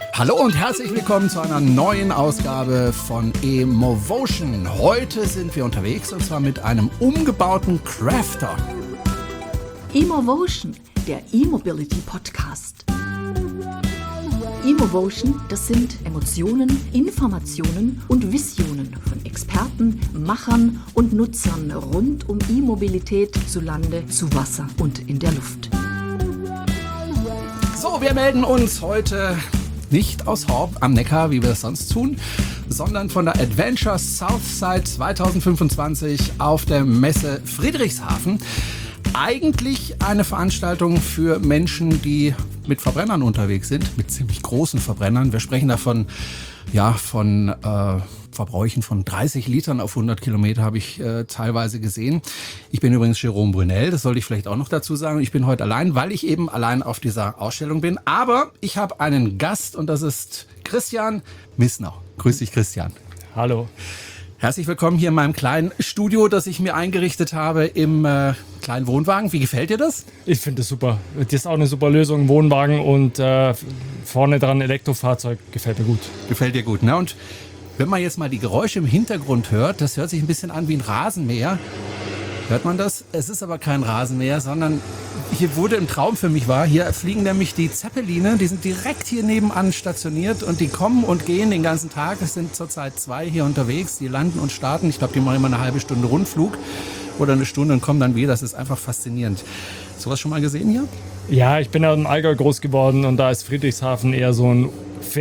Hallo und herzlich willkommen zu einer neuen Ausgabe von Emovotion. Heute sind wir unterwegs und zwar mit einem umgebauten Crafter. Emovotion, der E-Mobility Podcast. Emovotion, das sind Emotionen, Informationen und Visionen von Experten, Machern und Nutzern rund um E-Mobilität zu Lande, zu Wasser und in der Luft. So, wir melden uns heute nicht aus Horb am Neckar, wie wir es sonst tun, sondern von der Adventure Southside 2025 auf der Messe Friedrichshafen. Eigentlich eine Veranstaltung für Menschen, die mit Verbrennern unterwegs sind, mit ziemlich großen Verbrennern. Wir sprechen davon, von Verbräuchen von 30 Litern auf 100 Kilometer habe ich teilweise gesehen. Ich bin übrigens Jerome Brunel, das sollte ich vielleicht auch noch dazu sagen. Ich bin heute allein, weil ich eben allein auf dieser Ausstellung bin. Aber ich habe einen Gast und das ist Christian Missnau. Grüß dich, Christian. Hallo. Herzlich willkommen hier in meinem kleinen Studio, das ich mir eingerichtet habe im kleinen Wohnwagen. Wie gefällt dir das? Ich finde das super. Das ist auch eine super Lösung, Wohnwagen und vorne dran Elektrofahrzeug. Gefällt mir gut. Gefällt dir gut, ne? Und wenn man jetzt mal die Geräusche im Hintergrund hört, das hört sich ein bisschen an wie ein Rasenmäher. Hört man das? Es ist aber kein Rasenmäher, sondern hier wurde im Traum für mich war, hier fliegen nämlich die Zeppeline, die sind direkt hier nebenan stationiert und die kommen und gehen den ganzen Tag. Es sind zurzeit 2 hier unterwegs, die landen und starten. Ich glaube, die machen immer eine halbe Stunde Rundflug oder eine Stunde und kommen dann wieder. Das ist einfach faszinierend. Sowas schon mal gesehen hier? Ja, ich bin ja im Allgäu groß geworden und da ist Friedrichshafen eher so ein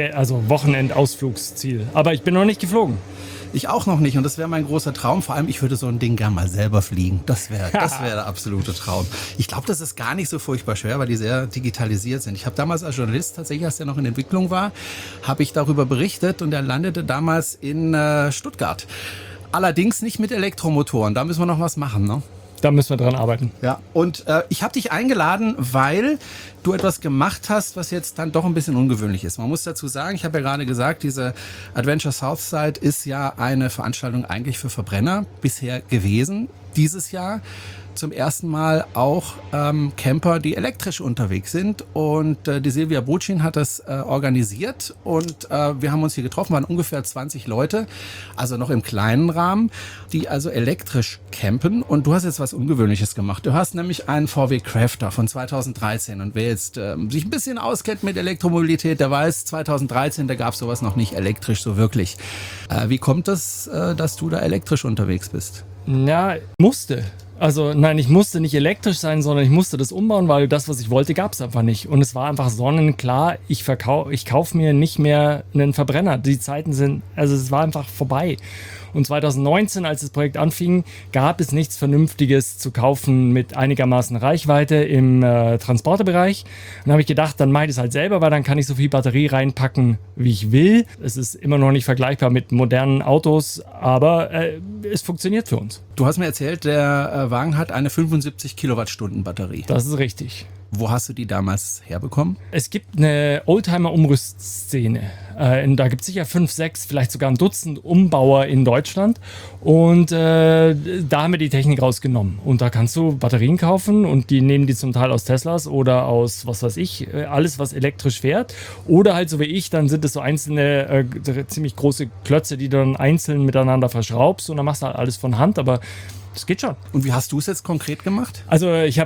Wochenendausflugsziel. Aber ich bin noch nicht geflogen. Ich auch noch nicht und das wäre mein großer Traum. Vor allem, ich würde so ein Ding gerne mal selber fliegen. Das wäre der absolute Traum. Ich glaube, das ist gar nicht so furchtbar schwer, weil die sehr digitalisiert sind. Ich habe damals als Journalist, tatsächlich als der noch in Entwicklung war, habe ich darüber berichtet und er landete damals in Stuttgart. Allerdings nicht mit Elektromotoren. Da müssen wir noch was machen, ne? Da müssen wir dran arbeiten. Ja, und ich habe dich eingeladen, weil du etwas gemacht hast, was jetzt dann doch ein bisschen ungewöhnlich ist. Man muss dazu sagen, ich habe ja gerade gesagt, diese Adventure Southside ist ja eine Veranstaltung eigentlich für Verbrenner bisher gewesen. Dieses Jahr zum ersten Mal auch Camper, die elektrisch unterwegs sind. Und die Silvia Bocin hat das organisiert. Und wir haben uns hier getroffen, waren ungefähr 20 Leute, also noch im kleinen Rahmen, die also elektrisch campen. Und du hast jetzt was Ungewöhnliches gemacht. Du hast nämlich einen VW Crafter von 2013. Und wer jetzt sich ein bisschen auskennt mit Elektromobilität, der weiß, 2013, da gab es sowas noch nicht elektrisch so wirklich. Wie kommt es, dass du da elektrisch unterwegs bist? Ja, musste. Also nein, ich musste nicht elektrisch sein, sondern ich musste das umbauen, weil das, was ich wollte, gab es einfach nicht. Und es war einfach sonnenklar, ich kaufe mir nicht mehr einen Verbrenner. Die Zeiten es war einfach vorbei. Und 2019, als das Projekt anfing, gab es nichts Vernünftiges zu kaufen mit einigermaßen Reichweite im Transporterbereich. Und dann habe ich gedacht, dann mache ich das halt selber, weil dann kann ich so viel Batterie reinpacken, wie ich will. Es ist immer noch nicht vergleichbar mit modernen Autos, aber es funktioniert für uns. Du hast mir erzählt, der Wagen hat eine 75 Kilowattstunden Batterie. Das ist richtig. Wo hast du die damals herbekommen? Es gibt eine Oldtimer-Umrüstszene. Da gibt es sicher 5, 6, vielleicht sogar ein Dutzend Umbauer in Deutschland. Und da haben wir die Technik rausgenommen. Und da kannst du Batterien kaufen und die nehmen die zum Teil aus Teslas oder aus, was weiß ich, alles, was elektrisch fährt. Oder halt so wie ich, dann sind es so einzelne, ziemlich große Klötze, die du dann einzeln miteinander verschraubst. Und dann machst du halt alles von Hand, aber das geht schon. Und wie hast du es jetzt konkret gemacht? Also ich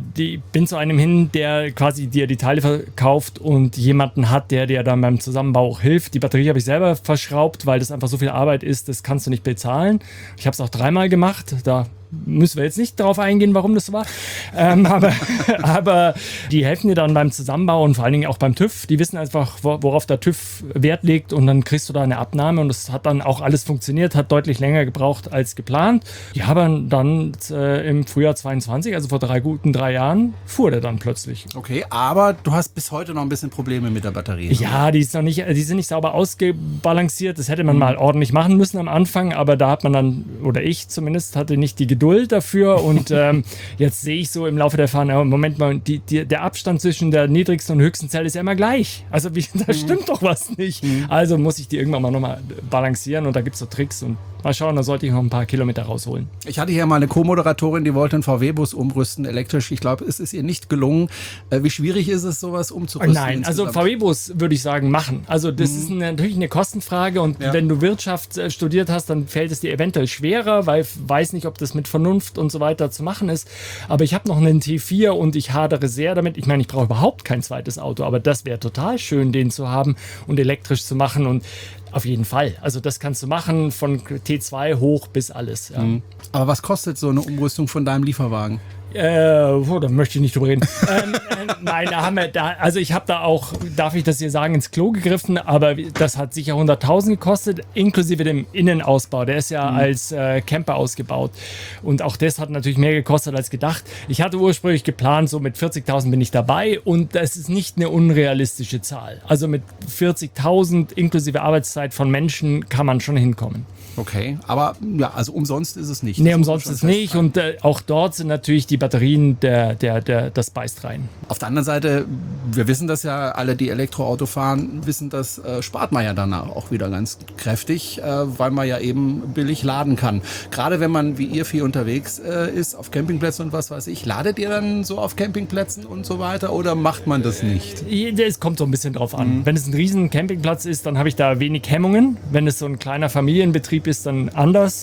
bin zu einem hin, der quasi dir die Teile verkauft und jemanden hat, der dir dann beim Zusammenbau auch hilft. Die Batterie habe ich selber verschraubt, weil das einfach so viel Arbeit ist, das kannst du nicht bezahlen. Ich habe es auch 3-mal gemacht, da müssen wir jetzt nicht darauf eingehen, warum das so war. Aber die helfen dir dann beim Zusammenbau und vor allen Dingen auch beim TÜV. Die wissen einfach, worauf der TÜV Wert legt und dann kriegst du da eine Abnahme und das hat dann auch alles funktioniert, hat deutlich länger gebraucht als geplant. Ja, aber dann im Frühjahr 22, also vor guten 3 Jahren, fuhr der dann plötzlich. Okay, aber du hast bis heute noch ein bisschen Probleme mit der Batterie. Ja, die sind nicht sauber ausgebalanciert. Das hätte man mal ordentlich machen müssen am Anfang, aber da hat man dann, oder ich zumindest, hatte nicht die Geduld Geduld dafür und jetzt sehe ich so im Laufe der Fahrt, Moment mal, der Abstand zwischen der niedrigsten und höchsten Zelle ist ja immer gleich. Also da stimmt doch was nicht. Also muss ich die irgendwann mal nochmal balancieren und da gibt es so Tricks und mal schauen, da sollte ich noch ein paar Kilometer rausholen. Ich hatte hier mal eine Co-Moderatorin, die wollte einen VW-Bus umrüsten, elektrisch. Ich glaube, es ist ihr nicht gelungen. Wie schwierig ist es, sowas umzurüsten? Nein, also VW-Bus würde ich sagen, machen. Also das ist natürlich eine Kostenfrage und wenn du Wirtschaft studiert hast, dann fällt es dir eventuell schwerer, weil ich weiß nicht, ob das mit Vernunft und so weiter zu machen ist. Aber ich habe noch einen T4 und ich hadere sehr damit. Ich meine, ich brauche überhaupt kein zweites Auto, aber das wäre total schön, den zu haben und elektrisch zu machen und auf jeden Fall. Also das kannst du machen von T2 hoch bis alles. Ja. Aber was kostet so eine Umrüstung von deinem Lieferwagen? Da möchte ich nicht drüber reden. Nein, also ich habe da auch, darf ich das hier sagen, ins Klo gegriffen, aber das hat sicher 100.000 gekostet, inklusive dem Innenausbau. Der ist ja als Camper ausgebaut und auch das hat natürlich mehr gekostet als gedacht. Ich hatte ursprünglich geplant, so mit 40.000 bin ich dabei und das ist nicht eine unrealistische Zahl. Also mit 40.000 inklusive Arbeitszeit von Menschen kann man schon hinkommen. Okay, aber ja, also umsonst ist es nicht. Nee, umsonst ist es nicht und auch dort sind natürlich die Batterien, das beißt rein. Auf der anderen Seite, wir wissen das ja, alle, die Elektroauto fahren, wissen, das spart man ja danach auch wieder ganz kräftig, weil man ja eben billig laden kann. Gerade wenn man wie ihr viel unterwegs ist, auf Campingplätzen und was weiß ich, ladet ihr dann so auf Campingplätzen und so weiter oder macht man das nicht? Es kommt so ein bisschen drauf an. Wenn es ein riesen Campingplatz ist, dann habe ich da wenig Hemmungen. Wenn es so ein kleiner Familienbetrieb ist, dann anders.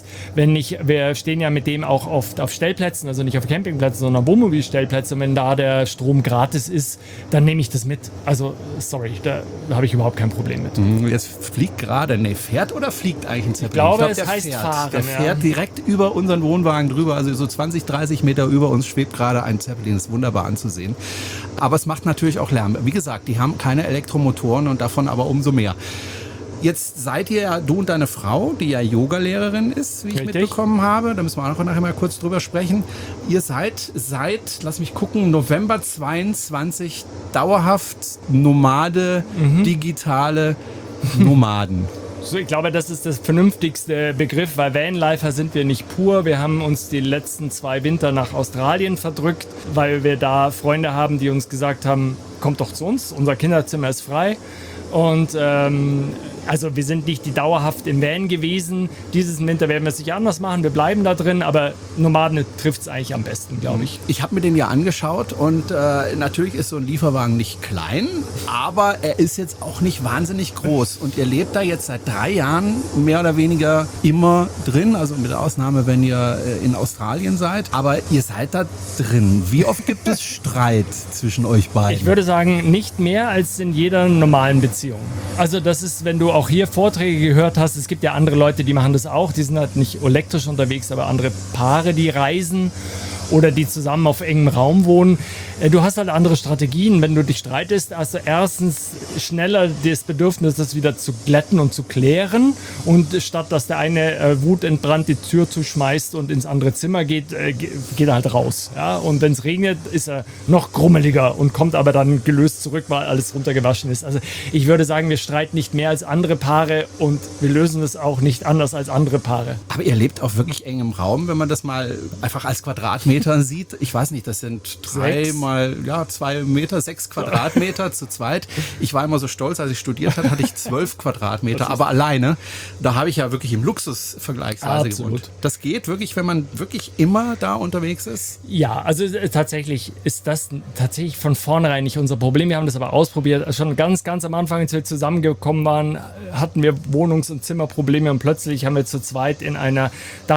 Wir stehen ja mit dem auch oft auf Stellplätzen, also nicht auf Campingplätzen, sondern Wohnmobilstellplätzen. Und wenn da der Strom gratis ist, dann nehme ich das mit. Also, sorry, da habe ich überhaupt kein Problem mit. Jetzt fliegt gerade, fährt oder fliegt eigentlich ein Zeppelin? Ich glaube, es heißt fahren. Der fährt direkt über unseren Wohnwagen drüber, also so 20, 30 Meter über uns schwebt gerade ein Zeppelin. Das ist wunderbar anzusehen. Aber es macht natürlich auch Lärm. Wie gesagt, die haben keine Elektromotoren und davon aber umso mehr. Jetzt seid ihr ja, du und deine Frau, die ja Yogalehrerin ist, wie ich mitbekommen habe. Da müssen wir auch nachher mal kurz drüber sprechen. Ihr seid seit, lass mich gucken, November 22 dauerhaft Nomade, digitale Nomaden. So, ich glaube, das ist das vernünftigste Begriff, weil Vanlifer sind wir nicht pur. Wir haben uns die letzten 2 Winter nach Australien verdrückt, weil wir da Freunde haben, die uns gesagt haben, kommt doch zu uns, unser Kinderzimmer ist frei. Und also wir sind nicht die dauerhaft im Van gewesen. Dieses Winter werden wir es sicher anders machen. Wir bleiben da drin, aber Nomaden trifft es eigentlich am besten, glaube ich. Ich habe mir den ja angeschaut und natürlich ist so ein Lieferwagen nicht klein, aber er ist jetzt auch nicht wahnsinnig groß. Und ihr lebt da jetzt seit 3 Jahren mehr oder weniger immer drin, also mit der Ausnahme, wenn ihr in Australien seid. Aber ihr seid da drin. Wie oft gibt es Streit zwischen euch beiden? Ich würde sagen, nicht mehr als in jeder normalen Beziehung. Also das ist, wenn du auch hier Vorträge gehört hast, es gibt ja andere Leute, die machen das auch, die sind halt nicht elektrisch unterwegs, aber andere Paare, die reisen oder die zusammen auf engem Raum wohnen. Du hast halt andere Strategien. Wenn du dich streitest, hast du erstens schneller das Bedürfnis, das wieder zu glätten und zu klären. Und statt dass der eine wutentbrannt die Tür zuschmeißt und ins andere Zimmer geht, geht er halt raus. Ja? Und wenn es regnet, ist er noch grummeliger und kommt aber dann gelöst zurück, weil alles runtergewaschen ist. Also ich würde sagen, wir streiten nicht mehr als andere Paare und wir lösen es auch nicht anders als andere Paare. Aber ihr lebt auf wirklich engem Raum, wenn man das mal einfach als Quadratmeter sieht. Ich weiß nicht, das sind 3 mal 2 Meter, 6 Quadratmeter zu zweit. Ich war immer so stolz, als ich studiert habe, hatte ich 12 Quadratmeter, aber alleine. Da habe ich ja wirklich im Luxus vergleichsweise gewohnt. Das geht wirklich, wenn man wirklich immer da unterwegs ist? Ja, also tatsächlich ist das tatsächlich von vornherein nicht unser Problem. Wir haben das aber ausprobiert. Schon ganz am Anfang, als wir zusammengekommen waren, hatten wir Wohnungs- und Zimmerprobleme und plötzlich haben wir zu zweit in einer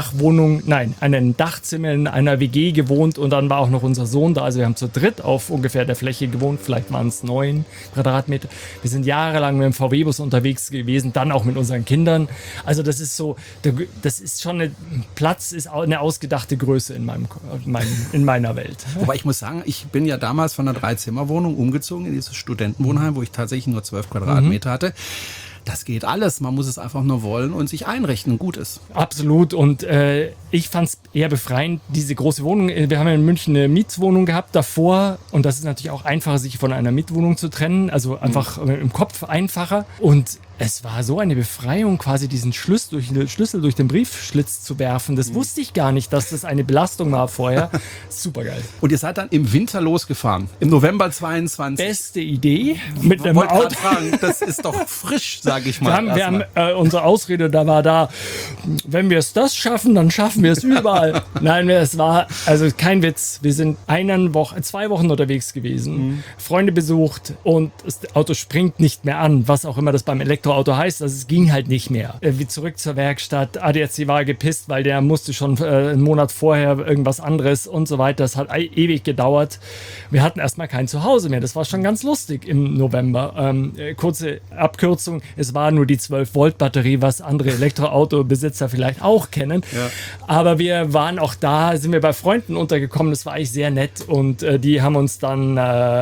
einem Dachzimmer in einer WG gewohnt und dann war auch noch unser Sohn da. Also wir haben zu dritt auf ungefähr der Fläche gewohnt, vielleicht waren es 9 Quadratmeter. Wir sind jahrelang mit dem VW-Bus unterwegs gewesen, dann auch mit unseren Kindern. Also das ist so, das ist schon Platz ist eine ausgedachte Größe in meiner Welt. Wobei ich muss sagen, ich bin ja damals von einer 3-Zimmer-Wohnung umgezogen in dieses Studentenwohnheim, wo ich tatsächlich nur 12 Quadratmeter hatte. Das geht alles. Man muss es einfach nur wollen und sich einrichten. Gut ist. Absolut. Und ich fand es eher befreiend, diese große Wohnung. Wir haben in München eine Mietswohnung gehabt davor. Und das ist natürlich auch einfacher, sich von einer Mietwohnung zu trennen. Also einfach im Kopf einfacher. Und es war so eine Befreiung, quasi diesen Schlüssel durch den Briefschlitz zu werfen. Das wusste ich gar nicht, dass das eine Belastung war vorher. Super geil. Und ihr seid dann im Winter losgefahren, im November 22. Beste Idee mit einem Wollte Auto. gerade fragen, das ist doch frisch, sage ich mal. Wir haben unsere Ausrede, wenn wir es das schaffen, dann schaffen wir es überall. Nein, es war, also kein Witz, wir sind 2 Wochen unterwegs gewesen, Freunde besucht und das Auto springt nicht mehr an, was auch immer das beim Elektroauto heißt, also es ging halt nicht mehr. Wie zurück zur Werkstatt, ADAC war gepisst, weil der musste schon einen Monat vorher irgendwas anderes und so weiter, das hat ewig gedauert. Wir hatten erstmal kein Zuhause mehr, das war schon ganz lustig im November. Kurze Abkürzung, es war nur die 12-Volt-Batterie, was andere Elektroautobesitzer vielleicht auch kennen. Ja. Aber wir waren auch da, sind wir bei Freunden untergekommen, das war eigentlich sehr nett und die haben uns dann,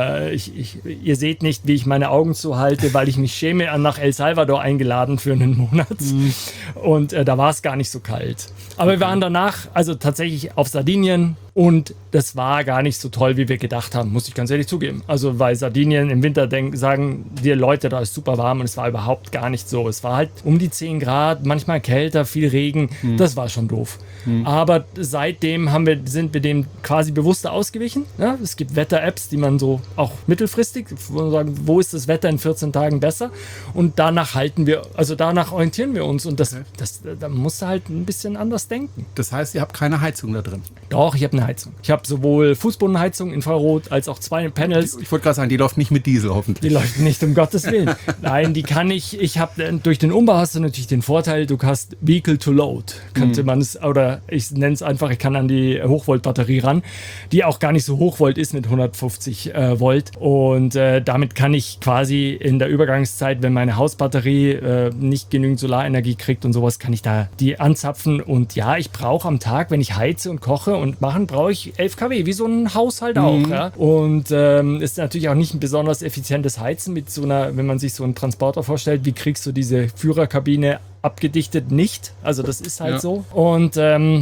ihr seht nicht, wie ich meine Augen zuhalte, weil ich mich schäme, nach El Salvador eingeladen für einen Monat und da war es gar nicht so kalt. Aber wir waren danach, also tatsächlich auf Sardinien und das war gar nicht so toll, wie wir gedacht haben, muss ich ganz ehrlich zugeben. Also weil Sardinien im Winter sagen die Leute, da ist super warm und es war überhaupt gar nicht so. Es war halt um die 10 Grad, manchmal kälter, viel Regen, das war schon doof. Aber seitdem sind wir dem quasi bewusster ausgewichen. Ja, es gibt Wetter-Apps, die man so auch mittelfristig, wo ist das Wetter in 14 Tagen besser und danach orientieren wir uns und da musst du halt ein bisschen anders denken. Das heißt, ihr habt keine Heizung da drin? Doch, ich habe eine Heizung. Ich habe sowohl Fußbodenheizung, Infrarot, als auch 2 Panels. Ich wollte gerade sagen, die läuft nicht mit Diesel hoffentlich. Die läuft nicht, um Gottes Willen. Nein, die kann ich habe durch den Umbau hast du natürlich den Vorteil, du hast Vehicle to Load, könnte man es, oder ich nenne es einfach, ich kann an die Hochvolt-Batterie ran, die auch gar nicht so Hochvolt ist mit 150 Volt und damit kann ich quasi in der Übergangszeit, wenn meine Hausbatterie nicht genügend Solarenergie kriegt und sowas, kann ich da die anzapfen und ja, ich brauche am Tag, wenn ich heize und koche und brauche ich 11 kW, wie so ein Haushalt auch. Ja? Und ist natürlich auch nicht ein besonders effizientes Heizen mit so einer, wenn man sich so einen Transporter vorstellt, wie kriegst du diese Führerkabine abgedichtet nicht. Also das ist halt so. Und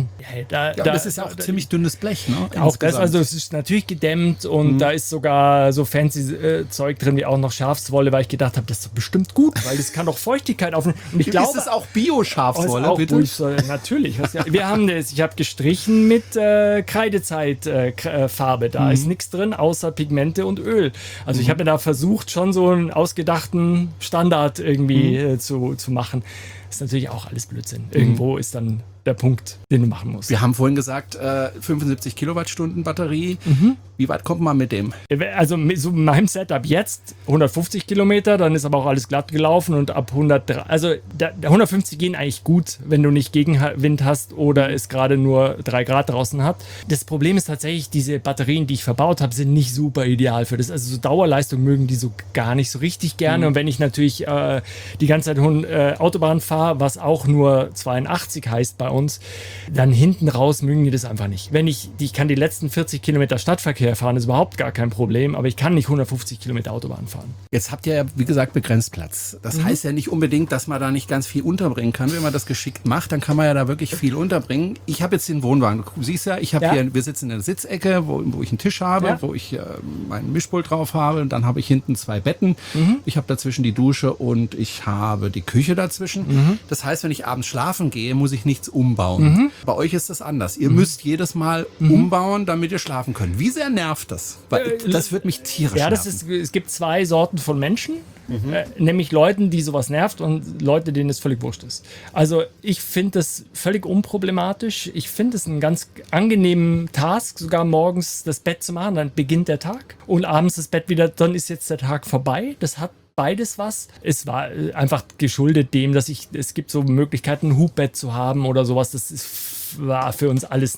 das ist ja auch ziemlich dünnes Blech, ne? Auch das, also es ist natürlich gedämmt und da ist sogar so fancy Zeug drin, wie auch noch Schafswolle, weil ich gedacht habe, das ist doch bestimmt gut, weil das kann doch Feuchtigkeit aufnehmen. Und ich glaube, ist es auch Bio-Schafswolle, bitte? Natürlich. Wir haben das, ich habe gestrichen mit Kreidezeit-Farbe. Da ist nichts drin, außer Pigmente und Öl. Also ich habe mir da versucht, schon so einen ausgedachten Standard irgendwie zu machen. Ist natürlich auch alles Blödsinn. Irgendwo ist dann der Punkt, den du machen musst. Wir haben vorhin gesagt, 75 Kilowattstunden Batterie. Wie weit kommt man mit dem? Also so mit meinem Setup jetzt 150 Kilometer, dann ist aber auch alles glatt gelaufen und ab 100, also 150 gehen eigentlich gut, wenn du nicht Gegenwind hast oder es gerade nur 3 Grad draußen hat. Das Problem ist tatsächlich, diese Batterien, die ich verbaut habe, sind nicht super ideal für das. Also so Dauerleistung mögen die so gar nicht so richtig gerne. Und wenn ich natürlich die ganze Zeit Autobahn fahre, was auch nur 82 heißt bei uns, dann hinten raus mögen die das einfach nicht. Ich kann die letzten 40 Kilometer Stadtverkehr fahren, ist überhaupt gar kein Problem, aber ich kann nicht 150 Kilometer Autobahn fahren. Jetzt habt ihr ja, wie gesagt, begrenzt Platz. Das heißt ja nicht unbedingt, dass man da nicht ganz viel unterbringen kann. Wenn man das geschickt macht, dann kann man ja da wirklich viel unterbringen. Ich habe jetzt den Wohnwagen. Du siehst ja, wir sitzen in der Sitzecke, wo ich einen Tisch habe, wo ich meinen Mischpult drauf habe und dann habe ich hinten 2 Betten. Ich habe dazwischen die Dusche und ich habe die Küche dazwischen. Das heißt, wenn ich abends schlafen gehe, muss ich nichts umbauen. Bei euch ist das anders. Ihr müsst jedes Mal umbauen, damit ihr schlafen könnt. Wie sehr nervt das? Weil das wird mich tierisch nerven. Es gibt 2 Sorten von Menschen, nämlich Leuten, die sowas nervt und Leute, denen es völlig wurscht ist. Also ich finde das völlig unproblematisch. Ich finde es einen ganz angenehmen Task, sogar morgens das Bett zu machen, dann beginnt der Tag und abends das Bett wieder, dann ist jetzt der Tag vorbei. Das hat beides was. Es war einfach geschuldet dem, dass es gibt so Möglichkeiten, ein Hubbett zu haben oder sowas. War für uns alles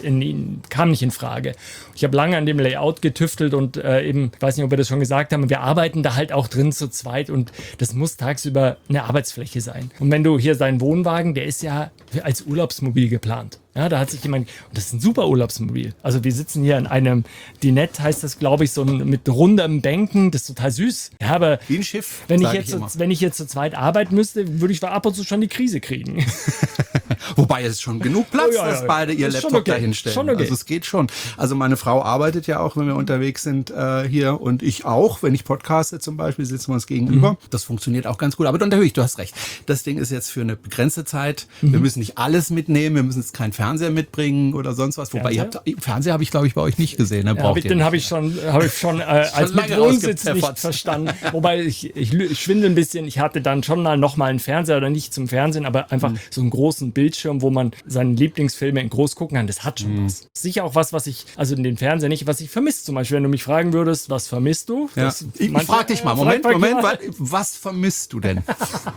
kam nicht in Frage. Ich habe lange an dem Layout getüftelt und eben, ich weiß nicht, ob wir das schon gesagt haben, wir arbeiten da halt auch drin zu zweit und das muss tagsüber eine Arbeitsfläche sein. Und wenn du hier deinen Wohnwagen, der ist ja als Urlaubsmobil geplant. Ja, da hat sich jemand, und das ist ein super Urlaubsmobil. Also wir sitzen hier in einem Dinette, heißt das, glaube ich, so mit rundem Bänken, das ist total süß. Ja, aber wie ein Schiff, wenn ich jetzt zu zweit arbeiten müsste, würde ich ab und zu schon die Krise kriegen. Wobei es ist schon genug Platz, dass beide ihr Laptop dahinstellen. Schon okay. Also es geht schon. Also meine Frau arbeitet ja auch, wenn wir unterwegs sind hier und ich auch. Wenn ich podcaste zum Beispiel, sitzen wir uns gegenüber. Das funktioniert auch ganz gut. Aber natürlich, du hast recht. Das Ding ist jetzt für eine begrenzte Zeit. Wir müssen nicht alles mitnehmen. Wir müssen jetzt keinen Fernseher mitbringen oder sonst was. Wobei Fernseher habe ich, glaube ich, bei euch nicht gesehen. Den habe ich schon als mit Wohnsitz nicht verstanden. Wobei ich schwindel ein bisschen. Ich hatte dann schon noch mal einen Fernseher oder nicht zum Fernsehen, aber einfach so einen großen Bildschirm, wo man seine Lieblingsfilme in groß gucken kann. Das hat schon was. Sicher auch was ich, also in den Fernseher nicht, was ich vermisse. Zum Beispiel, wenn du mich fragen würdest, was vermisst du? Ja. Ich frage dich mal, Moment, was vermisst du denn?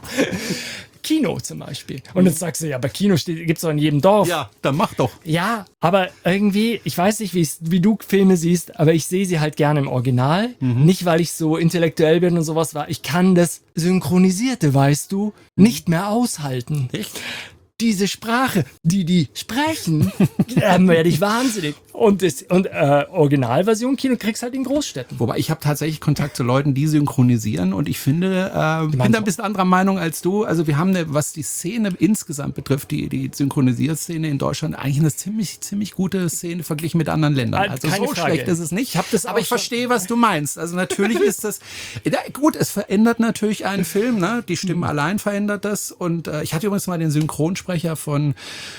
Kino zum Beispiel. Und jetzt sagst du, ja, aber Kino gibt es doch in jedem Dorf. Ja, dann mach doch. Ja, aber irgendwie, ich weiß nicht, wie du Filme siehst, aber ich sehe sie halt gerne im Original. Nicht, weil ich so intellektuell bin und sowas war. Ich kann das Synchronisierte, weißt du, nicht mehr aushalten. Echt? Diese Sprache, die sprechen, werde ich wahnsinnig. Und Originalversion Kino kriegst halt in Großstädten. Wobei ich habe tatsächlich Kontakt zu Leuten, die synchronisieren und ich finde, ich bin da ein bisschen anderer Meinung als du. Also wir haben was die Szene insgesamt betrifft, die Synchronisierszene in Deutschland, eigentlich eine ziemlich gute Szene verglichen mit anderen Ländern. Also so Frage. Schlecht ist es nicht. Aber ich verstehe, was du meinst. Also natürlich ist das, gut, es verändert natürlich einen Film, ne? Die Stimmen allein verändert das. Und ich hatte übrigens mal den Synchronsprecher von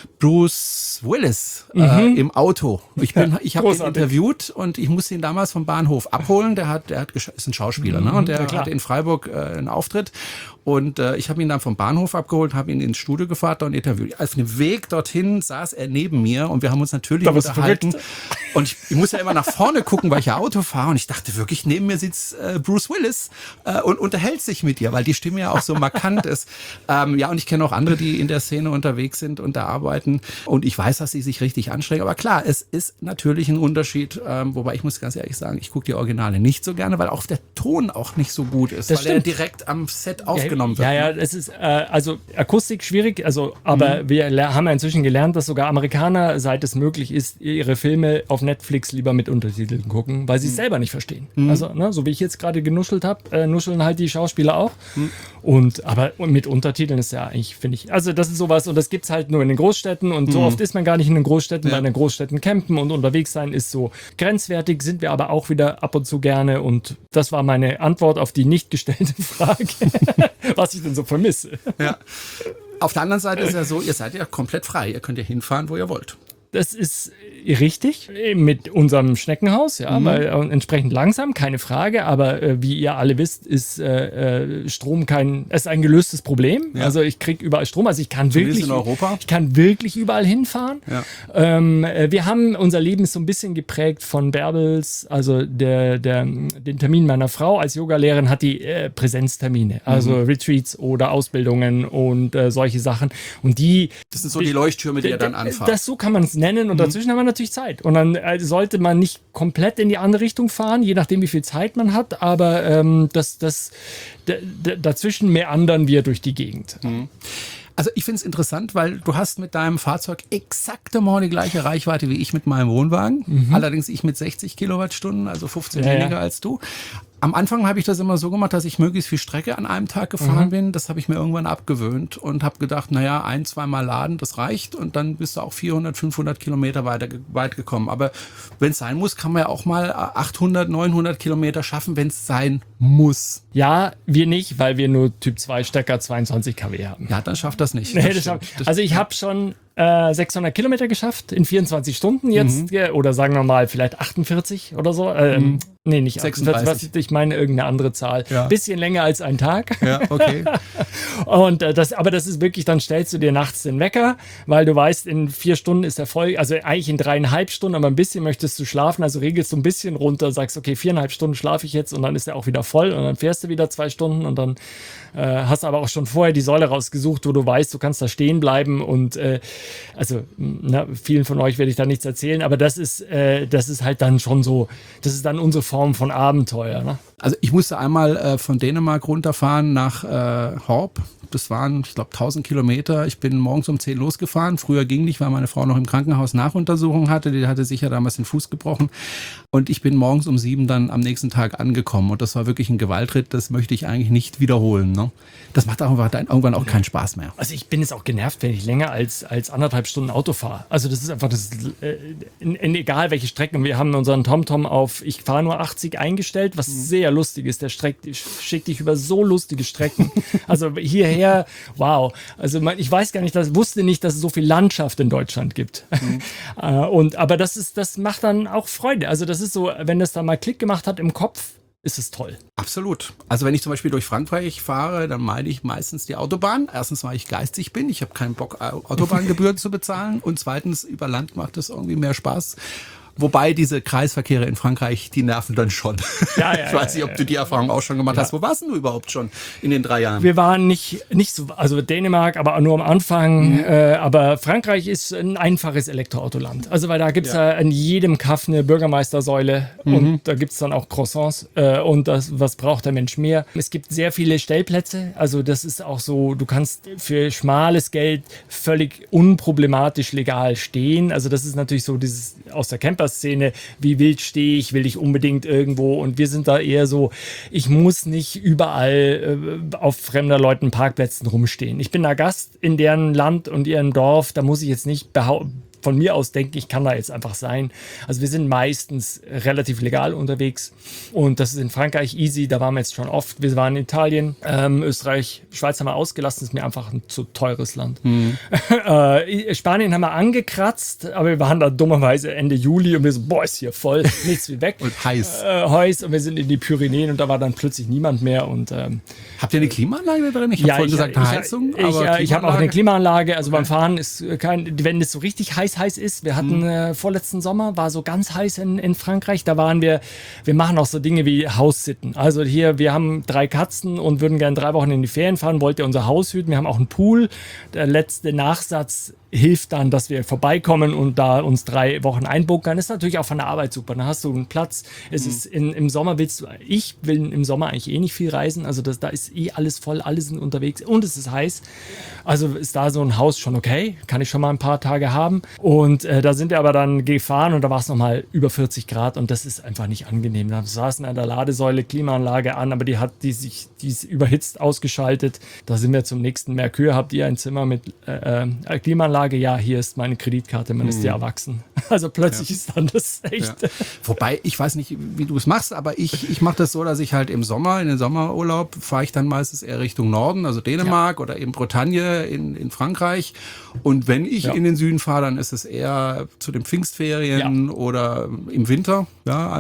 Bruce Willis im Auto. Ich habe ihn interviewt und ich musste ihn damals vom Bahnhof abholen. Ist ein Schauspieler, ne? Und der hatte in Freiburg einen Auftritt. Und ich habe ihn dann vom Bahnhof abgeholt, habe ihn ins Studio gefahren und interviewt. Auf dem Weg dorthin saß er neben mir und wir haben uns natürlich unterhalten. Und ich muss ja immer nach vorne gucken, weil ich ja Auto fahre. Und ich dachte wirklich, neben mir sitzt Bruce Willis und unterhält sich mit ihr, weil die Stimme ja auch so markant ist. Ja, und ich kenne auch andere, die in der Szene unterwegs sind und da arbeiten. Und ich weiß, dass sie sich richtig anstrengen. Aber klar, es ist natürlich ein Unterschied. Wobei ich muss ganz ehrlich sagen, ich gucke die Originale nicht so gerne, weil auch der Ton auch nicht so gut ist. Das weil stimmt. er direkt am Set aufgenommen wird. Ja, es ist also Akustik schwierig, aber wir haben ja inzwischen gelernt, dass sogar Amerikaner, seit es möglich ist, ihre Filme auf Netflix lieber mit Untertiteln gucken, weil sie es selber nicht verstehen. Also, ne, so wie ich jetzt gerade genuschelt habe, nuscheln halt die Schauspieler auch. Aber mit Untertiteln ist ja eigentlich, finde ich, also das ist sowas und das gibt's halt nur in den Großstädten und so oft ist man gar nicht in den Großstädten, weil in den Großstädten campen und unterwegs sein ist so grenzwertig, sind wir aber auch wieder ab und zu gerne und das war meine Antwort auf die nicht gestellte Frage. Was ich denn so vermisse. Ja. Auf der anderen Seite ist ja so, ihr seid ja komplett frei. Ihr könnt ja hinfahren, wo ihr wollt. Das ist richtig mit unserem Schneckenhaus, ja, weil entsprechend langsam, keine Frage, aber wie ihr alle wisst, ist Strom ist ein gelöstes Problem. Ja. Also ich kriege überall Strom, also ich kann wirklich überall hinfahren. Ja. Wir haben, unser Leben ist so ein bisschen geprägt von Bärbels, also den Termin meiner Frau als Yogalehrerin hat die Präsenztermine, also Retreats oder Ausbildungen und solche Sachen. Und das sind so die Leuchttürme, die ihr dann anfahrt. So kann man es nennen und dazwischen haben wir natürlich Zeit. Und dann sollte man nicht komplett in die andere Richtung fahren, je nachdem, wie viel Zeit man hat, aber dazwischen meandern wir durch die Gegend. Also ich finde es interessant, weil du hast mit deinem Fahrzeug exaktement die gleiche Reichweite wie ich mit meinem Wohnwagen. Allerdings ich mit 60 Kilowattstunden, also 15 weniger als du. Am Anfang habe ich das immer so gemacht, dass ich möglichst viel Strecke an einem Tag gefahren bin. Das habe ich mir irgendwann abgewöhnt und habe gedacht, naja, 1-2 Mal laden, das reicht. Und dann bist du auch 400, 500 Kilometer weit gekommen. Aber wenn es sein muss, kann man ja auch mal 800, 900 Kilometer schaffen, wenn es sein muss. Ja, wir nicht, weil wir nur Typ 2 Stecker 22 kW haben. Ja, dann schafft das nicht. Also ich habe schon 600 Kilometer geschafft in 24 Stunden jetzt, oder sagen wir mal vielleicht 48 oder so. Nee, nicht 36. Ich meine irgendeine andere Zahl. Ja. Bisschen länger als ein Tag. Ja, okay. Und aber das ist wirklich, dann stellst du dir nachts den Wecker, weil du weißt, in 4 Stunden ist der voll, also eigentlich in 3,5 Stunden, aber ein bisschen möchtest du schlafen, also regelst du ein bisschen runter, sagst, okay, 4,5 Stunden schlafe ich jetzt und dann ist der auch wieder voll und dann fährst du wieder 2 Stunden und dann hast aber auch schon vorher die Säule rausgesucht, wo du weißt, du kannst da stehen bleiben und vielen von euch werde ich da nichts erzählen, aber das ist halt dann schon so, das ist dann unsere Form von Abenteuer. Ne? Also ich musste einmal von Dänemark runterfahren nach Horb. Das waren, ich glaube, 1000 Kilometer. Ich bin morgens um 10 losgefahren. Früher ging nicht, weil meine Frau noch im Krankenhaus Nachuntersuchungen hatte. Die hatte sicher damals den Fuß gebrochen. Und ich bin morgens um 7 dann am nächsten Tag angekommen. Und das war wirklich ein Gewaltritt. Das möchte ich eigentlich nicht wiederholen. Ne? Das macht auch irgendwann auch keinen Spaß mehr. Also ich bin jetzt auch genervt, wenn ich länger als 1,5 Stunden Auto fahre. Also das ist einfach, egal welche Strecken. Wir haben unseren TomTom auf, ich fahre nur 80 eingestellt, was sehr lustig ist. Der schickt dich über so lustige Strecken. Also hierher, wow. Also ich weiß gar nicht, wusste nicht, dass es so viel Landschaft in Deutschland gibt. Aber das macht dann auch Freude. Also das ist so, wenn das da mal Klick gemacht hat im Kopf, ist es toll. Absolut. Also wenn ich zum Beispiel durch Frankreich fahre, dann meide ich meistens die Autobahn. Erstens, weil ich geizig bin. Ich habe keinen Bock, Autobahngebühren zu bezahlen. Und zweitens, über Land macht es irgendwie mehr Spaß. Wobei diese Kreisverkehre in Frankreich, die nerven dann schon. Ja, ich weiß nicht, ob du die Erfahrung auch schon gemacht hast. Wo warst denn du überhaupt schon in den 3 Jahren? Wir waren nicht so, also Dänemark, aber nur am Anfang. Aber Frankreich ist ein einfaches Elektroautoland. Also weil da gibt es ja in jedem Kaff eine Bürgermeistersäule und da gibt es dann auch Croissants und was braucht der Mensch mehr? Es gibt sehr viele Stellplätze. Also das ist auch so, du kannst für schmales Geld völlig unproblematisch legal stehen. Also das ist natürlich so dieses aus der Camper-Szene, wie wild stehe ich, will ich unbedingt irgendwo und wir sind da eher so, ich muss nicht überall auf fremder Leuten Parkplätzen rumstehen. Ich bin da Gast in deren Land und ihrem Dorf, da muss ich jetzt nicht von mir aus denken, ich kann da jetzt einfach sein. Also wir sind meistens relativ legal unterwegs und das ist in Frankreich easy, da waren wir jetzt schon oft. Wir waren in Italien, Österreich, Schweiz haben wir ausgelassen, ist mir einfach ein zu teures Land. Spanien haben wir angekratzt, aber wir waren da dummerweise Ende Juli und wir so, boah, ist hier voll, nichts wie weg. Und heiß. Heiß und wir sind in die Pyrenäen und da war dann plötzlich niemand mehr. Und, habt ihr eine Klimaanlage da drin? Ich habe vorhin gesagt, eine Heizung. Ich habe auch eine Klimaanlage, also beim Fahren ist wenn es so richtig heiß ist. Wir hatten vorletzten Sommer, war so ganz heiß in Frankreich, da waren wir machen auch so Dinge wie Haussitten. Also hier, wir haben 3 Katzen und würden gerne 3 Wochen in die Ferien fahren, wollt ihr unser Haus hüten, wir haben auch einen Pool. Der letzte Nachsatz hilft dann, dass wir vorbeikommen und da uns 3 Wochen einbunkern. Ist natürlich auch von der Arbeit super. Dann hast du einen Platz. Es ist im Sommer ich will im Sommer eigentlich eh nicht viel reisen. Also da ist eh alles voll, alle sind unterwegs und es ist heiß. Also ist da so ein Haus schon okay. Kann ich schon mal ein paar Tage haben. Und da sind wir aber dann gefahren und da war es nochmal über 40 Grad und das ist einfach nicht angenehm. Da saßen an der Ladesäule Klimaanlage an, aber die ist überhitzt ausgeschaltet. Da sind wir zum nächsten Merkur. Habt ihr ein Zimmer mit Klimaanlage? Ja, hier ist meine Kreditkarte, man ist ja erwachsen. Also plötzlich ist dann das echt. Ja. Wobei, ich weiß nicht, wie du es machst, aber ich mache das so, dass ich halt im Sommer, in den Sommerurlaub, fahre ich dann meistens eher Richtung Norden, also Dänemark oder eben Bretagne in Frankreich. Und wenn ich in den Süden fahre, dann ist es eher zu den Pfingstferien oder im Winter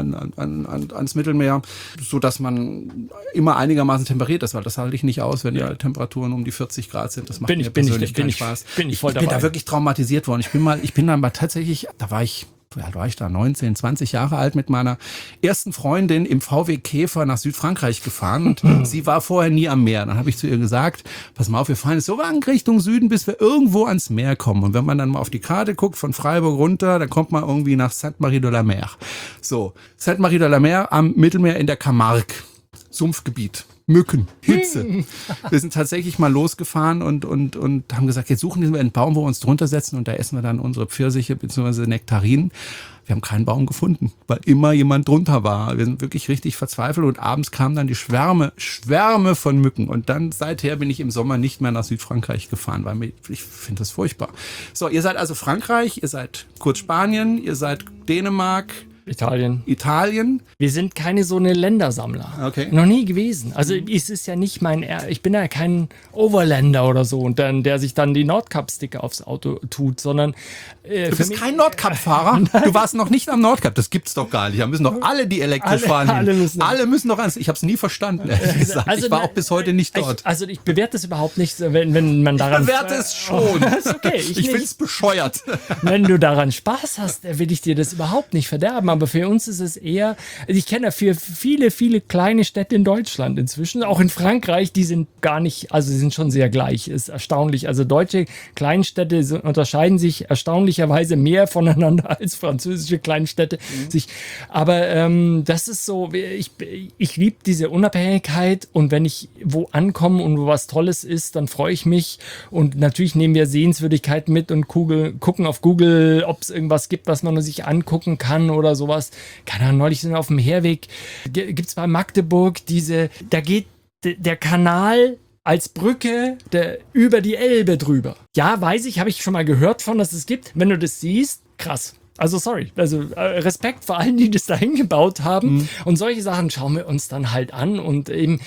ans Mittelmeer, sodass man immer einigermaßen temperiert ist, weil das halte ich nicht aus, wenn die Temperaturen um die 40 Grad sind. Das macht mir persönlich keinen Spaß. Bin ich voll dabei. Ich bin da wirklich traumatisiert worden. Ich bin dann tatsächlich, wie alt war ich da? 19, 20 Jahre alt mit meiner ersten Freundin im VW Käfer nach Südfrankreich gefahren und sie war vorher nie am Meer. Dann habe ich zu ihr gesagt, pass mal auf, wir fahren jetzt so lang Richtung Süden, bis wir irgendwo ans Meer kommen. Und wenn man dann mal auf die Karte guckt, von Freiburg runter, dann kommt man irgendwie nach Sainte-Marie-de-la-Mer. So, Sainte-Marie-de-la-Mer am Mittelmeer in der Camargue. Sumpfgebiet. Mücken, Hitze. Wir sind tatsächlich mal losgefahren und haben gesagt, jetzt suchen wir einen Baum, wo wir uns drunter setzen und da essen wir dann unsere Pfirsiche bzw. Nektarinen. Wir haben keinen Baum gefunden, weil immer jemand drunter war. Wir sind wirklich richtig verzweifelt und abends kamen dann die Schwärme von Mücken. Und dann seither bin ich im Sommer nicht mehr nach Südfrankreich gefahren, weil ich finde das furchtbar. So, ihr seid also Frankreich, ihr seid kurz Spanien, ihr seid Dänemark, Italien. Wir sind keine so eine Ländersammler. Okay. Noch nie gewesen. Also es ist ja nicht ich bin ja kein Overlander oder so und dann, der sich dann die Nordkap-Sticker aufs Auto tut, sondern du bist kein Nordkap-Fahrer? Du warst noch nicht am Nordkap. Das gibt's doch gar nicht. Da müssen doch alle, die elektrisch fahren. Alle müssen doch ans. Ich habe es nie verstanden, ehrlich gesagt. Ich war auch bis heute nicht dort. Ich bewerte es überhaupt nicht, wenn man daran... Ich bewerte es schon. Ist okay, ich finde es bescheuert. Wenn du daran Spaß hast, will ich dir das überhaupt nicht verderben. aber für uns ist es eher, also ich kenne ja viele, viele kleine Städte in Deutschland inzwischen, auch in Frankreich, die sind gar nicht, also sie sind schon sehr gleich, ist erstaunlich. Also deutsche Kleinstädte unterscheiden sich erstaunlicherweise mehr voneinander als französische Kleinstädte. Aber das ist so, ich liebe diese Unabhängigkeit und wenn ich wo ankomme und wo was Tolles ist, dann freue ich mich und natürlich nehmen wir Sehenswürdigkeiten mit und gucken auf Google, ob es irgendwas gibt, was man sich angucken kann oder sowas. Keine Ahnung, neulich sind wir auf dem Herweg, gibt es bei Magdeburg da geht der Kanal als Brücke über die Elbe drüber. Ja, weiß ich, habe ich schon mal gehört von, dass es gibt. Wenn du das siehst, krass. Also sorry, Respekt vor allen, die das da hingebaut haben. Und solche Sachen schauen wir uns dann halt an. Und eben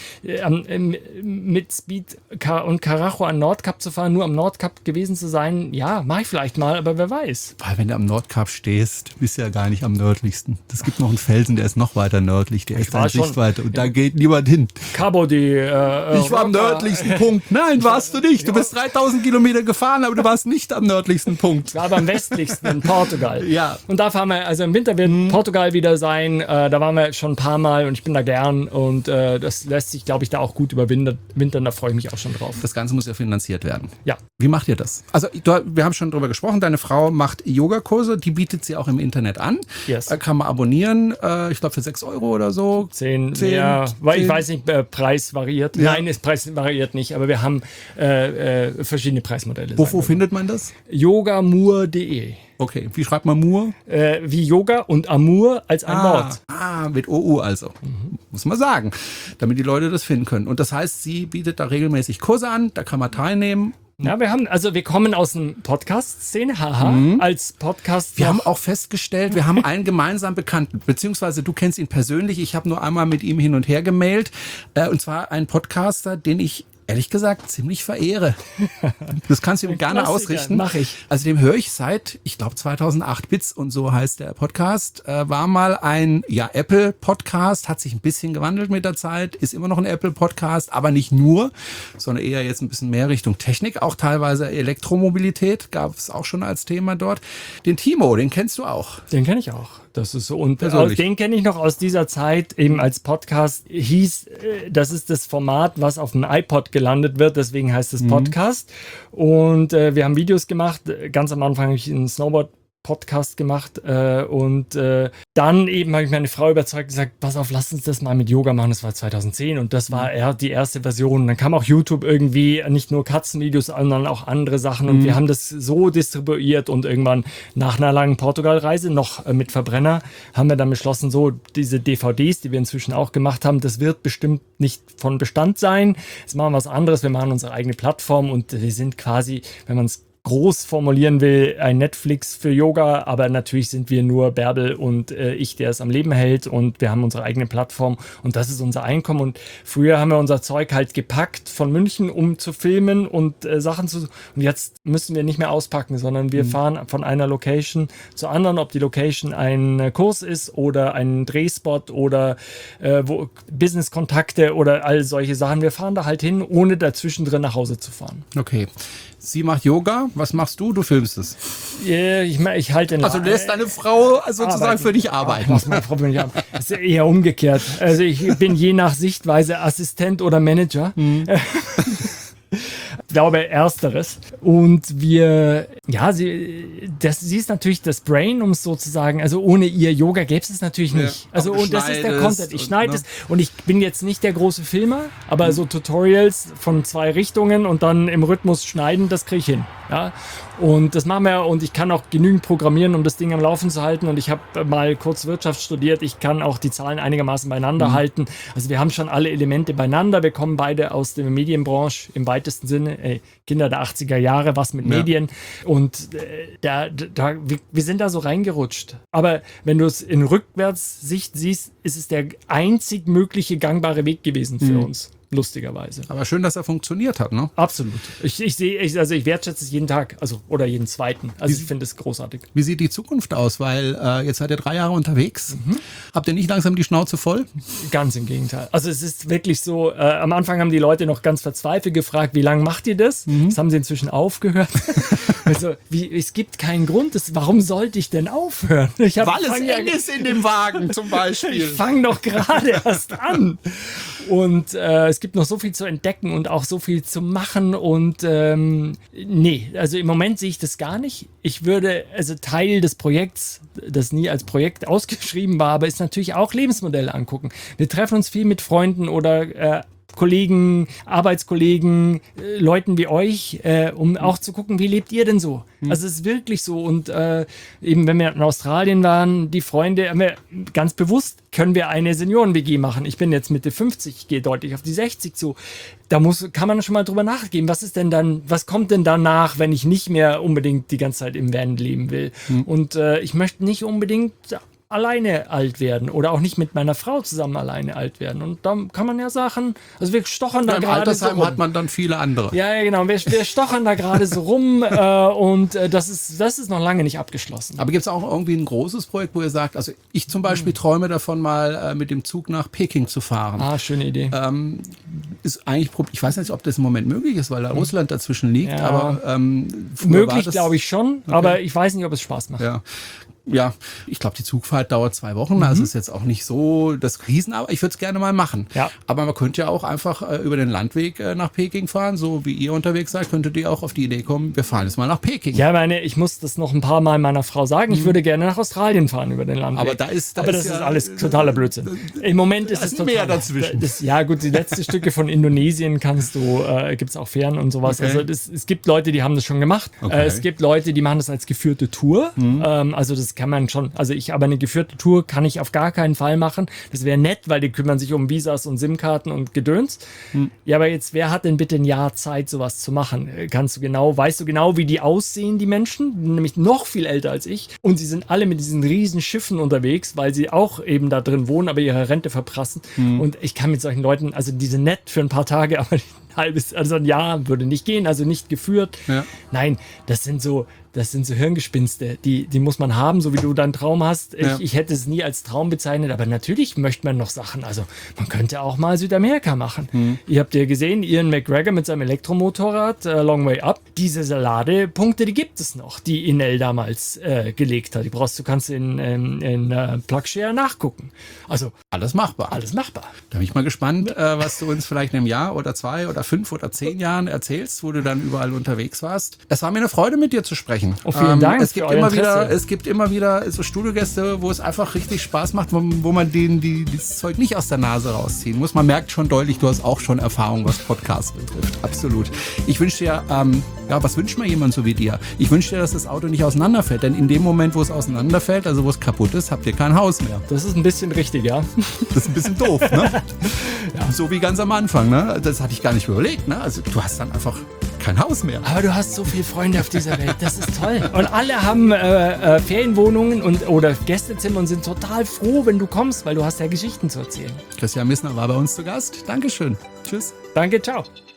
mit Speed und Karacho an Nordkap zu fahren, nur am Nordkap gewesen zu sein, ja, mach ich vielleicht mal, aber wer weiß. Weil wenn du am Nordkap stehst, bist du ja gar nicht am nördlichsten. Es gibt noch einen Felsen, der ist noch weiter nördlich, der ist an Sichtweite und da geht niemand hin. Cabo de Ich war am nördlichsten Punkt. Nein, warst du nicht. Du bist 3000 Kilometer gefahren, aber du warst nicht am nördlichsten Punkt. Ich war aber am westlichsten in Portugal. Ja. Und da fahren wir, also im Winter wird Portugal wieder sein, da waren wir schon ein paar Mal und ich bin da gern und das lässt sich, glaube ich, da auch gut überwintern, da freue ich mich auch schon drauf. Das Ganze muss ja finanziert werden. Ja. Wie macht ihr das? Also wir haben schon drüber gesprochen, deine Frau macht Yogakurse, die bietet sie auch im Internet an. Yes. Kann man abonnieren, ich glaube für 6 € oder so. 10, ja, weil ich weiß nicht, Preis variiert. Ja. Nein, Preis variiert nicht, aber wir haben verschiedene Preismodelle. Wo findet man das? yogamur.de. Okay, wie schreibt man Mur? Wie Yoga und Amour als ein Wort. Mit OU also. Muss man sagen, damit die Leute das finden können. Und das heißt, sie bietet da regelmäßig Kurse an, da kann man teilnehmen. Ja, wir kommen aus einer Podcast-Szene, als Podcast. Wir haben auch festgestellt, wir haben einen gemeinsamen Bekannten, beziehungsweise du kennst ihn persönlich, ich habe nur einmal mit ihm hin und her gemailt, und zwar einen Podcaster, den ich ehrlich gesagt ziemlich verehre. Das kannst du ihm gerne ausrichten. Mach ich. Also dem höre ich seit, ich glaube 2008, Bits und so heißt der Podcast. War mal ein Apple-Podcast, hat sich ein bisschen gewandelt mit der Zeit, ist immer noch ein Apple-Podcast, aber nicht nur, sondern eher jetzt ein bisschen mehr Richtung Technik, auch teilweise Elektromobilität, gab es auch schon als Thema dort. Den Timo, den kennst du auch. Den kenne ich auch. Das ist so. Und den kenne ich noch aus dieser Zeit, eben als Podcast hieß, das ist das Format, was auf dem iPod gelandet wird, deswegen heißt es Podcast. Und wir haben Videos gemacht, ganz am Anfang habe ich einen Snowboard-Podcast gemacht und dann eben habe ich meine Frau überzeugt und gesagt, pass auf, lass uns das mal mit Yoga machen, das war 2010 und das war die erste Version. Dann kam auch YouTube irgendwie, nicht nur Katzenvideos, sondern auch andere Sachen und wir haben das so distribuiert und irgendwann nach einer langen Portugal-Reise noch mit Verbrenner haben wir dann beschlossen, so diese DVDs, die wir inzwischen auch gemacht haben, das wird bestimmt nicht von Bestand sein. Jetzt machen wir was anderes, wir machen unsere eigene Plattform und wir sind quasi, wenn man es groß formulieren will, ein Netflix für Yoga, aber natürlich sind wir nur Bärbel und ich, der es am Leben hält und wir haben unsere eigene Plattform und das ist unser Einkommen und früher haben wir unser Zeug halt gepackt von München, um zu filmen und Sachen zu, und jetzt müssen wir nicht mehr auspacken, sondern wir fahren von einer Location zur anderen, ob die Location ein Kurs ist oder ein Drehspot oder Business-Kontakte oder all solche Sachen. Wir fahren da halt hin, ohne dazwischen drin nach Hause zu fahren. Okay. Sie macht Yoga. Was machst du? Du filmst es. Ich halte Also du lässt deine Frau sozusagen für dich arbeiten. Meine Frau für mich arbeiten. Das ist eher umgekehrt. Also ich bin je nach Sichtweise Assistent oder Manager. Ich glaube, Ersteres. Und sie ist natürlich das Brain, um es so zu sagen. Also ohne ihr Yoga gäbe es natürlich nicht. Also und das ist der Content. Ich schneide es und ich bin jetzt nicht der große Filmer, aber so Tutorials von 2 Richtungen und dann im Rhythmus schneiden, das kriege ich hin. Ja? Und das machen wir und ich kann auch genügend programmieren, um das Ding am Laufen zu halten und ich habe mal kurz Wirtschaft studiert, ich kann auch die Zahlen einigermaßen beieinander halten. Also wir haben schon alle Elemente beieinander, wir kommen beide aus der Medienbranche im weitesten Sinne, Kinder der 80er Jahre, was mit Medien und wir sind da so reingerutscht. Aber wenn du es in Rückwärtssicht siehst, ist es der einzig mögliche gangbare Weg gewesen für uns. lustigerweise. Aber schön, dass er funktioniert hat, ne? Absolut. Ich wertschätze es jeden Tag, oder jeden zweiten. Also ich finde es großartig. Wie sieht die Zukunft aus? Weil jetzt seid ihr 3 Jahre unterwegs. Habt ihr nicht langsam die Schnauze voll? Ganz im Gegenteil. Also es ist wirklich so, am Anfang haben die Leute noch ganz verzweifelt gefragt, wie lange macht ihr das? Das haben sie inzwischen aufgehört. Also es gibt keinen Grund, warum sollte ich denn aufhören? Weil es eng ist in dem Wagen zum Beispiel. Ich fange doch gerade erst an. Und es gibt noch so viel zu entdecken und auch so viel zu machen und also im Moment sehe ich das gar nicht. Ich würde, also Teil des Projekts, das nie als Projekt ausgeschrieben war, aber ist natürlich auch Lebensmodelle angucken. Wir treffen uns viel mit Freunden oder Kollegen, Arbeitskollegen, Leuten wie euch, um auch zu gucken, wie lebt ihr denn so? Also es ist wirklich so und eben wenn wir in Australien waren, die Freunde, haben wir ganz bewusst, können wir eine Senioren-WG machen. Ich bin jetzt Mitte 50, ich gehe deutlich auf die 60 zu. Da kann man schon mal drüber nachgehen, was kommt denn danach, wenn ich nicht mehr unbedingt die ganze Zeit im Van leben will? Und ich möchte nicht unbedingt alleine alt werden oder auch nicht mit meiner Frau zusammen alleine alt werden. Und da kann man ja Sachen, also wir stochern da gerade so rum. Hat man dann viele andere. Ja, genau. Wir stochern da gerade so rum und das ist noch lange nicht abgeschlossen. Aber gibt es auch irgendwie ein großes Projekt, wo ihr sagt, also ich zum Beispiel träume davon mal mit dem Zug nach Peking zu fahren. Ah, schöne Idee. Ist eigentlich, ich weiß nicht, ob das im Moment möglich ist, weil da Russland dazwischen liegt, ja. Aber möglich glaube ich schon, okay. Aber ich weiß nicht, ob es Spaß macht. Ja, ich glaube, die Zugfahrt dauert 2 Wochen. Also ist jetzt auch nicht so das Riesen, aber ich würde es gerne mal machen. Ja. Aber man könnte ja auch einfach über den Landweg nach Peking fahren. So wie ihr unterwegs seid, könntet ihr auch auf die Idee kommen, wir fahren jetzt mal nach Peking. Ja, ich muss das noch ein paar Mal meiner Frau sagen. Ich würde gerne nach Australien fahren über den Landweg. Aber das ist alles totaler Blödsinn. Im Moment ist es total mehr dazwischen. Ja gut, die letzten Stücke von Indonesien gibt es auch Fähren und sowas. Okay. Also es gibt Leute, die haben das schon gemacht. Okay. Es gibt Leute, die machen das als geführte Tour. Also das kann man schon, aber eine geführte Tour kann ich auf gar keinen Fall machen. Das wäre nett, weil die kümmern sich um Visas und SIM-Karten und Gedöns. Ja, aber jetzt, wer hat denn bitte ein Jahr Zeit, sowas zu machen? Weißt du genau, wie die aussehen, die Menschen? Nämlich noch viel älter als ich. Und sie sind alle mit diesen riesen Schiffen unterwegs, weil sie auch eben da drin wohnen, aber ihre Rente verprassen. Und ich kann mit solchen Leuten, also die sind nett für ein paar Tage, aber ein Jahr würde nicht gehen, also nicht geführt. Ja. Nein, das sind so Hirngespinste, die muss man haben, so wie du deinen Traum hast. Ich hätte es nie als Traum bezeichnet, aber natürlich möchte man noch Sachen. Also man könnte auch mal Südamerika machen. Ihr habt ja gesehen, Ian McGregor mit seinem Elektromotorrad, Long Way Up. Diese Ladepunkte, die gibt es noch, die Inel damals gelegt hat. Du kannst in PlugShare nachgucken. Also alles machbar. Da bin ich mal gespannt, was du uns vielleicht in einem Jahr oder 2 oder 5 oder 10 Jahren erzählst, wo du dann überall unterwegs warst. Es war mir eine Freude, mit dir zu sprechen. Oh, vielen Dank. Es gibt immer wieder so Studiogäste, wo es einfach richtig Spaß macht, wo man dieses Zeug nicht aus der Nase rausziehen muss. Man merkt schon deutlich, du hast auch schon Erfahrung, was Podcasts betrifft. Absolut. Ich wünsche dir, was wünscht man jemand so wie dir? Ich wünsche dir, dass das Auto nicht auseinanderfällt, denn in dem Moment, wo es auseinanderfällt, also wo es kaputt ist, habt ihr kein Haus mehr. Das ist ein bisschen richtig, ja. Das ist ein bisschen doof, ne? Ja. So wie ganz am Anfang, ne? Das hatte ich gar nicht überlegt, ne? Also du hast dann einfach kein Haus mehr. Aber du hast so viele Freunde auf dieser Welt, das ist toll. Und alle haben Ferienwohnungen oder Gästezimmer und sind total froh, wenn du kommst, weil du hast ja Geschichten zu erzählen. Christian Missner war bei uns zu Gast. Dankeschön. Tschüss. Danke, ciao.